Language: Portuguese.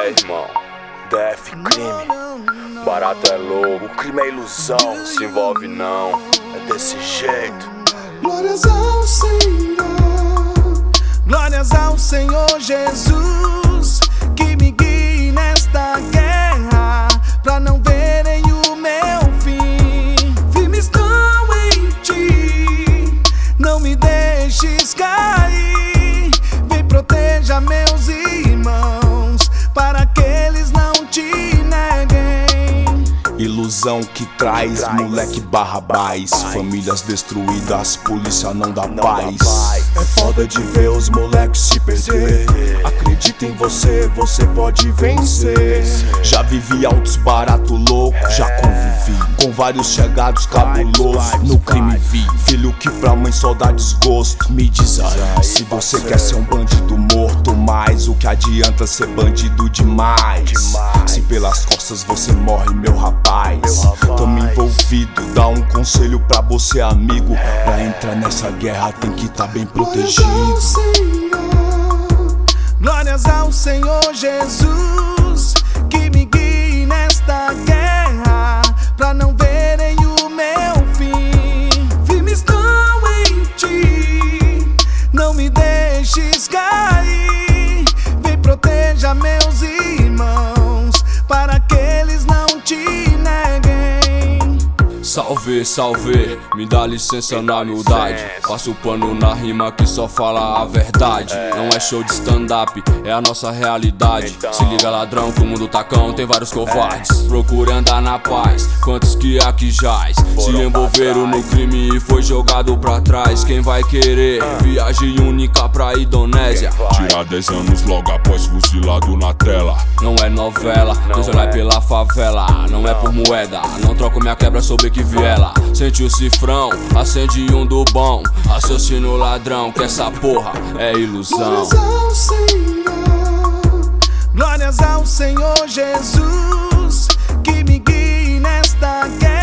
irmão, DF crime, barato é louco, o crime é ilusão, se envolve não, é desse jeito. Glórias ao Senhor, glórias ao Senhor Jesus, que me guie nesta guerra, pra não verem o meu fim. Firmes estão em ti, não me deixes cair, vem proteja meus irmãos, para que eles não te neguem. Ilusão que traz moleque barrabás, famílias destruídas, polícia não dá paz. É foda de ver os moleques se perder. Acredita em você, você pode vencer. Já vivi altos barato louco, já convivi com vários chegados cabulosos. No crime vi filho que pra mãe só dá desgosto. Me diz aí, se você quer ser um bandido morto, mas o que adianta ser bandido demais? Se pelas costas você morre, meu rapaz, tamo envolvido, dá um conselho pra você, amigo. Pra entrar nessa guerra tem que tá bem protegido. Glórias ao Senhor Jesus, que me guie nesta guerra, pra não verem o meu fim. Firmes estão em ti, não me deixes cair, vem proteja meus irmãos, para que eles não te neguem. Salve, salve, me dá licença na humildade. Passo o pano na rima que só fala a verdade. Não é show de stand-up, é a nossa realidade. Se liga ladrão que o mundo tá cão, tem vários covardes. Procure andar na paz, quantos que aqui jaz se envolveram no crime e foi jogado pra trás. Quem vai querer viagem única pra Indonésia? Tirar 10 anos logo após fuzilado na tela. Não é novela, Deus vai pela favela. Não é por moeda, não troco minha quebra sobre que viela. Sente o cifrão, acende um do bom. Raciocínio ladrão, que essa porra é ilusão. Glórias ao Senhor, glórias ao Senhor Jesus, que me guie nesta guerra.